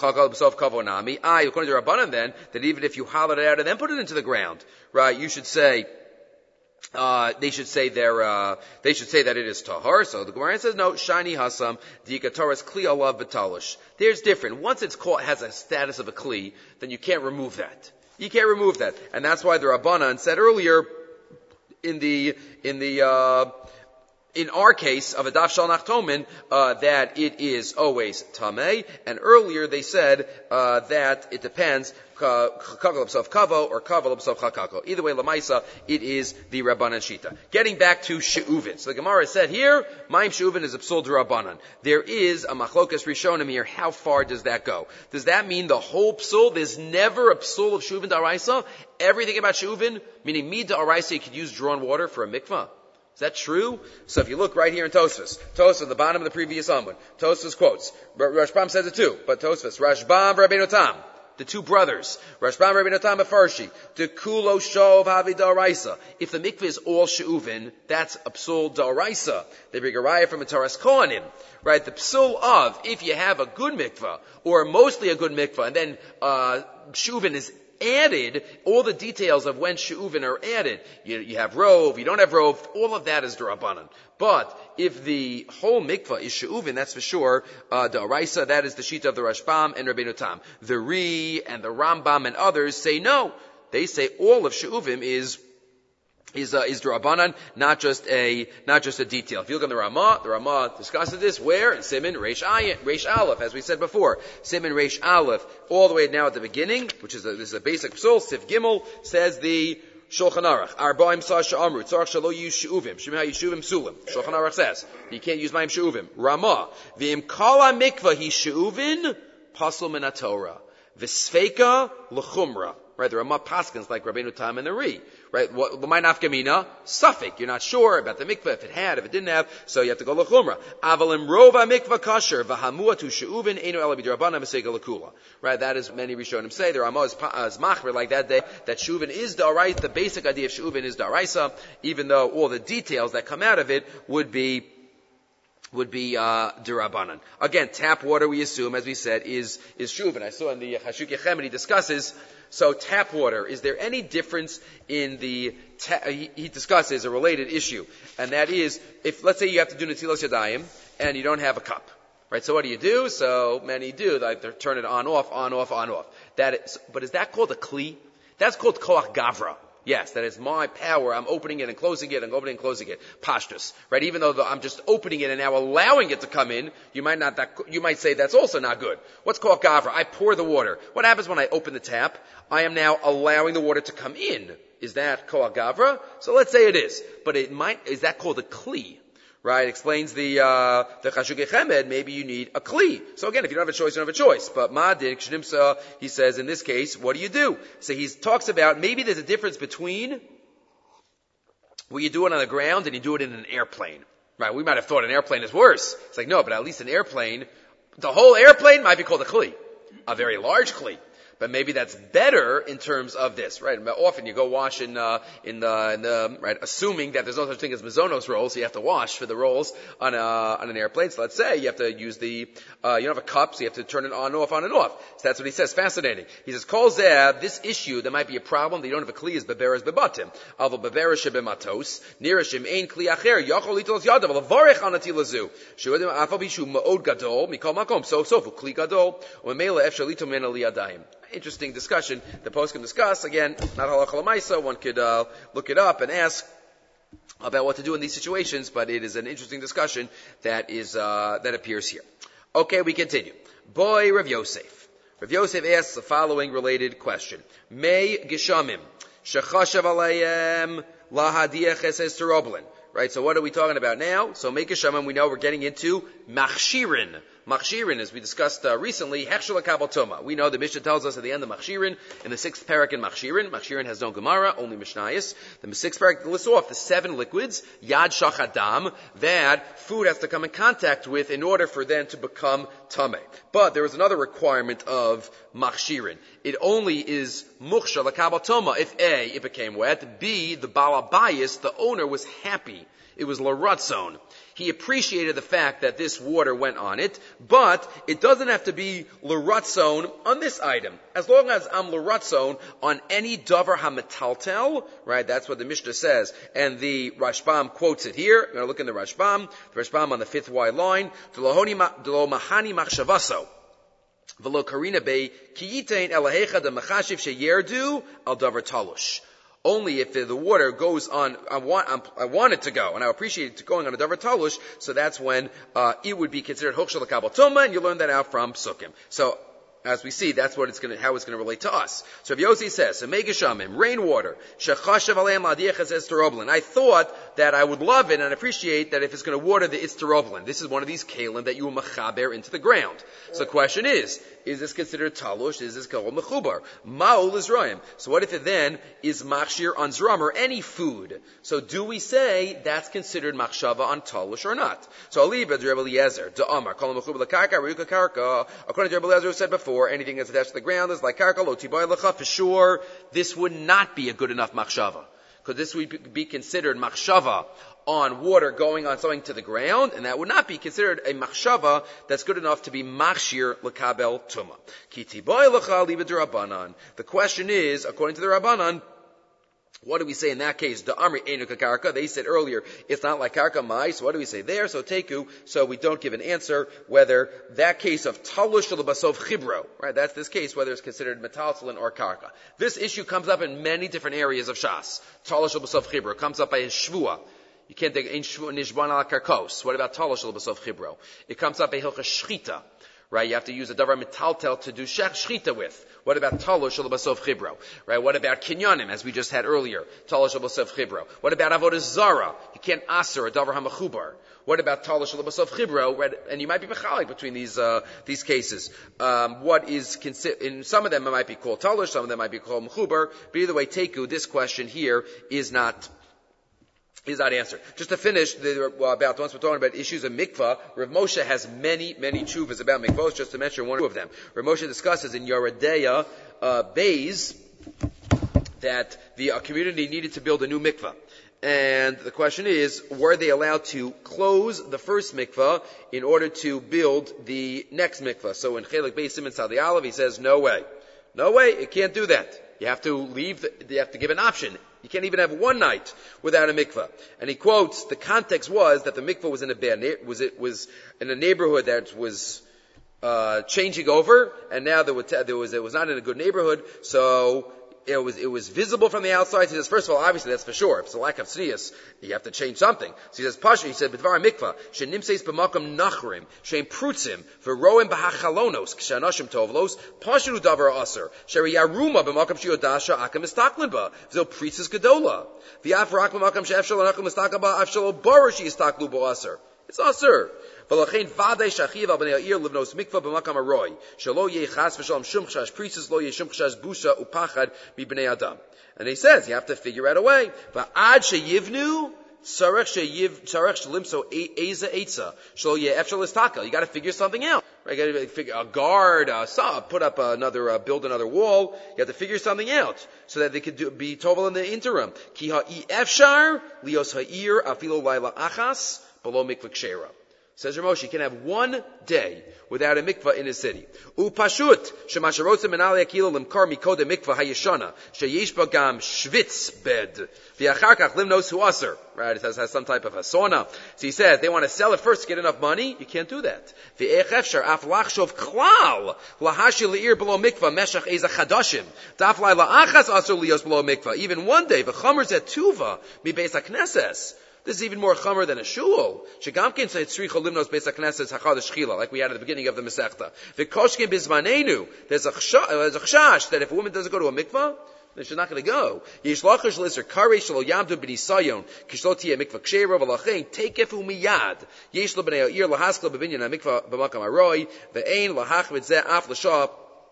to Rabbanan then, that even if you hollowed it out and then put it into the ground, right, you should say, Uh, they should say they're, uh, they should say that it is tahar. So the Gemara says, no, shiny hasam, the Torah's kli alav b'talish. There's different. Once it's called, has a status of a kli, then you can't remove that. You can't remove that. And that's why the Rabbanan said earlier, in the, in the, uh, in our case of a daf shal nachtomin, uh, that it is always tameh, and earlier they said, uh, that it depends, kavel of kavo or kavel of chakako. Either way, lamaisa, it is the Rabbanan shita. Getting back to She'uvin. So the Gemara said here, Mayim She'uvin is a psul d'Rabbanan. There is a machlokas rishonim here. How far does that go? Does that mean the whole psul? There's never a psul of She'uvin d'Araisa? Everything about She'uvin? Meaning mid d'Araisa, you could use drawn water for a mikvah? Is that true? So if you look right here in Tosfos, Tosfos at the bottom of the previous Amud, Tosfos quotes, Rashbam says it too, but Tosfos, Rashbam Rabbeinu Tam, the two brothers, Rashbam Rabbeinu Tam Afarshi, the Kulo Shov Havi Daraisa. If the mikveh is all She'uvin, that's a psul Daraisa. They bring a raya from a Taras Kohanim, right? The psul of, if you have a good mikveh, or mostly a good mikveh, and then, uh, She'uvin is added all the details of when she'uvin are added. You, you have rove, you don't have rove, all of that is d'Rabbanan. But if the whole mikvah is she'uvin, that's for sure, uh, d'Oraisa, that is the sheet of the Rashbam and Rabbeinu Tam. The Ri and the Rambam and others say no. They say all of she'uvim is is uh, is d'Rabbanan, not just a not just a detail. If you look on the Ramah, the Ramah discusses this where in Siman Reish Ayin, Reish Aleph, as we said before, Siman Reish Aleph, all the way now at the beginning, which is a, this is a basic psul. Sif Gimel says the Shulchan Aruch, Arba'im Sa Sha'amru, Tzarech Shalo Use She'uvim, Shemha Yeshuvim Sulim. Shulchan Aruch says you can't use Mayim She'uvim. Ramah, V'im Kala Mikvah Hi She'uvin Pasul Min HaTorah, V'Sfeika L'Chumra. Right, the Ramah paskins like Rabbeinu Tam and the Ri. Right, l'may nafkamina, suffik. You're not sure about the mikvah, if it had, if it didn't have, so you have to go l'chumra. Avalim rova mikvah kasher, v'hamua tu she'uvin, einu ela b'drabana v'sega l'kula. Right, that is, many Rishonim say, the Ramah is, is machmer like that day, that she'uvin is da'araisa, the basic idea of she'uvin is da'araisa, even though all the details that come out of it would be would be uh d'Rabbanan. Again, tap water, we assume, as we said, is is shuvin. I saw in the Chashuk Yechem, he discusses, so tap water, is there any difference in the, ta- he, he discusses a related issue, and that is, if, let's say you have to do Netilas Yadayim, and you don't have a cup. Right, so what do you do? So many do, like they turn it on, off, on, off, on, off. That is, but is that called a kli? That's called koach gavra. Yes, that is my power. I'm opening it and closing it and opening and closing it. Pashtus. Right? Even though the, I'm just opening it and now allowing it to come in, you might not, that, you might say that's also not good. What's called gavra? I pour the water. What happens when I open the tap? I am now allowing the water to come in. Is that koach gavra? So let's say it is. But it might, is that called a kli? Right, explains the, uh, the Chashuk Chemed, maybe you need a kli. So again, if you don't have a choice, you don't have a choice. But Ma'adik, Shnimsa, he says, in this case, what do you do? So he talks about, maybe there's a difference between where you do it on the ground and you do it in an airplane. Right, we might have thought an airplane is worse. It's like, no, but at least an airplane, the whole airplane might be called a kli. A very large kli. But maybe that's better in terms of this, right? Often you go wash in, uh, in the, in the, right, assuming that there's no such thing as Mizonos rolls, so you have to wash for the rolls on a, on an airplane. So let's say you have to use the, uh, you don't have a cup, so you have to turn it on and off, on and off. So that's what he says. Fascinating. He says, Kol Zeh, this issue, there might be a problem that you don't have a kli is beberes bebatim. Avo beberes shebematos, nirashim ein kli acher, yachol itolos yadav, levarech anatilazu. Shuadim afal bishu ma'od gadol, mikol makom, so sofu, kli gadol, umemela efshal ito men aliyadayim. Interesting discussion. The post can discuss, again, not halacha l'maisa, one could uh, look it up and ask about what to do in these situations, but it is an interesting discussion that is uh, that appears here. Okay, we continue. Boy Rav Yosef. Rav Yosef asks the following related question. May Gishamim, shechashav alayim lahadiyah cheses teroblin. Right, so what are we talking about now? So May Gishamim, we know we're getting into machshirin. Machshirin, as we discussed uh, recently, Hechshel HaKabal Toma. We know the Mishnah tells us at the end of Machshirin, in the sixth parak in Machshirin, Machshirin has no Gemara, only Mishnayos. The sixth parak lists off the seven liquids, Yad Shachadam, that food has to come in contact with in order for them to become Tameh. But there is another requirement of Machshirin. It only is Muchshel HaKabal Toma if A, it became wet, B, the Balabayas, the owner, was happy. It was L'Ratzon. He appreciated the fact that this water went on it, but it doesn't have to be L'Ratzon on this item. As long as I'm L'Ratzon on any Davar HaMetaltel, right, that's what the Mishnah says, and the Rashbam quotes it here. We're going to look in the Rashbam, the Rashbam on the fifth Y line, D'lo mahani machshavaso, v'lo karina bei ki yitain elahecha de machashiv sheyerdu al davar talush. Only if the water goes on, I want, I want it to go, and I appreciate it going on a davar talush, so that's when uh, it would be considered hokshel HaKabal Toma, and you learn that out from Sukkim. So, as we see, that's what it's going to, how it's going to relate to us. So, if Yossi says, so Megashamim, rainwater, shechashav aleim ladiyach es teroblin. I thought that I would love it and appreciate that if it's going to water the teroblin. This is one of these kalim that you will machaber into the ground. So, the question is, is this considered talush? Is this called mechubar? Ma'ul is royim. So what if it then is machshir on zram or any food? So do we say that's considered machshava on talush or not? So aliba Rebbe Eliezer, da'amar, kol mechubar l'karka, reuka karka. According to Rebbe Eliezer, who said before, anything that's attached to the ground is like karka, lo tibay lecha. For sure, this would not be a good enough machshava. Could this be considered machshava on water going on something to the ground? And that would not be considered a machshava that's good enough to be machshir lekabel tuma. Ki tiboy lecha liba d'Rabbanan. The question is, according to the Rabbanan, what do we say in that case? The Amri Einu Karka. They said earlier, it's not like Karka Mai, so what do we say there? So Teku, so we don't give an answer whether that case of Talush Basov Chibro, right? That's this case, whether it's considered Metaltalin or Karka. This issue comes up in many different areas of Shas. Talush Basov Chibro comes up by a Shvua. You can't take Nishban al Karkos. What about Talush Basov Chibro? It comes up by Hilcha Shchita. Right, you have to use a davar metaltel to do shechita with. What about talush basov chibro? Right, what about kinyanim, as we just had earlier? Talush basov chibro. What about avodah zara? You can't aser a davar hamachubar. What about talush basov chibro? Right, and you might be mechalik between these uh, these cases. Um, what is consi- in some of them it might be called talush, some of them might be called mechubar. But either way, teku, this question here is not. Is not answered. Just to finish the, uh, about once we're talking about issues of mikvah, Rav Moshe has many, many tshuvas about mikvahs. Just to mention one or two of them. Rav Moshe discusses in Yoredeya uh, Beis that the uh, community needed to build a new mikvah. And the question is, were they allowed to close the first mikvah in order to build the next mikvah? So in Chelik Beis Simon Sadi Aleph, he says, no way. No way, you can't do that. You have to leave, the, you have to give an option. You can't even have one night without a mikvah. And he quotes, the context was that the mikvah was in a bad, was it was in a neighborhood that was, uh, changing over, and now there was, there was, it was not in a good neighborhood, so, it was, it was visible from the outside. So he says, first of all, obviously that's for sure. If it's a lack of tznius, you have to change something. So he says, Pasha, he said, B'dvar mikvah, she'nimseis b'makam nachrim, she'im prutzim, v'roem b'hachalonos, k'shanashim tovlos, pashu davar aser, she'ri yaruma b'makam shi'odasha akam istaklin ba, v'zo pritzis gedola, v'af rak b'makam she'efshal anakam istakal ba, afshal bar she'istaklu bo aser. It's aser. V'lachein vadei shachiv al b'nei ha'ir livnos mikvah b'makam aroi. Shelo yeh chas v'shalom shum chashash priestess lo yeh shum chashash busa upachad mi b'nei adam. And he says you have to figure out a way. V'ad sheyivnu tzarech sheyiv tzarech shlimso eza etza shelo yeh efshal istakel. You got to figure something out. Right? You got to figure a guard, a saw, put up another, uh, build another wall. You have to figure something out so that they could do, be tovel in the interim. Ki ha'i efshar lios ha'ir afilo laila achas below mikvah kshera. Says Ramoshi, you can have one day without a mikvah in a city. Upashut shemasharotza menali akila limkar mikoda mikvah hayishana sheyesh bagam shvitz bed v'acharkach limnos hu aser. Right, it has, has some type of a sauna. So he says they want to sell it first to get enough money. You can't do that. V'ech efshar af lachshov klal lahashi leir below mikvah meshach eza chadashim daflai laachas aser lios below mikvah. Even one day v'chomer zet tuva mi beis hakneses. This is even more chamer than a shul. Shegamkin said tzricha limnos beis hakneses hachadash chila, like we had at the beginning of the Masechta. V'koshkin bizmanenu. There's a chash that if a woman doesn't go to a mikvah, then she's not going to go. Yishlachish lister karei shelo yamdu b'nisayon kishlo tiyeh mikvah kshera v'lachein tekefu miyad. Yesh lo b'nei ha'ir lahaskla b'binyan ha'mikvah b'makam aroi ve'ein lahach v'tzeh af l'shah.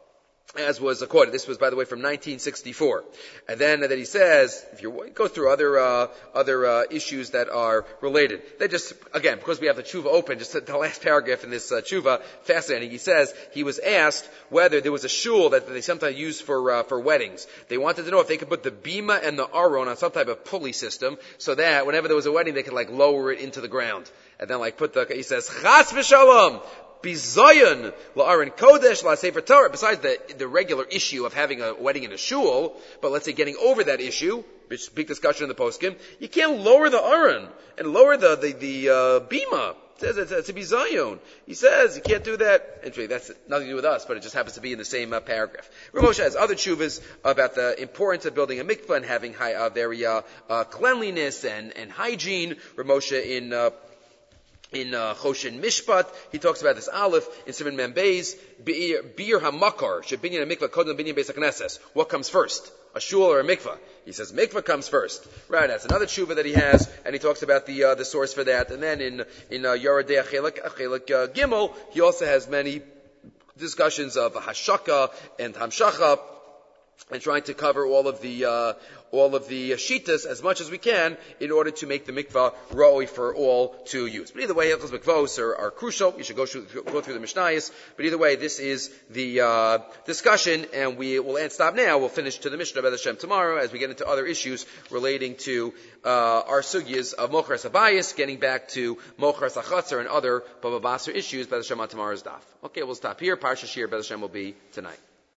As was quoted. This was, by the way, from nineteen sixty-four. And then that he says, if you go through other uh, other uh, issues that are related, they just, again, because we have the tshuva open, just the last paragraph in this uh, tshuva, fascinating. He says he was asked whether there was a shul that they sometimes use for uh, for weddings. They wanted to know if they could put the bima and the aron on some type of pulley system, so that whenever there was a wedding, they could like lower it into the ground, and then like put the. He says, Chas v'shalom. Bizayon la'aron kodesh la'sefer Torah. Besides the the regular issue of having a wedding in a shul, but let's say getting over that issue, which is a big discussion in the poskim, you can't lower the aron and lower the the the uh, bima. It says it's, it's a bizayon. He says you can't do that. Anyway, that's nothing to do with us, but it just happens to be in the same uh, paragraph. Rav Moshe has other tshuvas about the importance of building a mikvah and having high, uh, very uh, uh, cleanliness and and hygiene. Rav Moshe in uh, In uh, Choshen Mishpat, he talks about this Aleph in Simon Membeis, Bir HaMakar, Shebinyan HaMikvah, Kodem Binyan Beis HaKnesses. What comes first? A shul or a mikvah? He says mikvah comes first. Right, that's another tshuva that he has, and he talks about the uh, the source for that. And then in in uh, Yoredei Chelik uh, Gimel, he also has many discussions of Hashaka and Hamshacha, and trying to cover all of the uh, all of the shitas as much as we can in order to make the mikvah roi for all to use. But either way, hilchos mikvos are, are crucial. You should go through, go through the mishnayos. But either way, this is the uh, discussion, and we will end stop now. We'll finish to the Mishnah B'ez Hashem tomorrow as we get into other issues relating to uh, our sugyas of mochras habayis, getting back to mochras achatzer and other baba basra issues. B'ez Hashem on tomorrow's daf. Okay, we'll stop here. Parsha Shir B'ez Hashem will be tonight.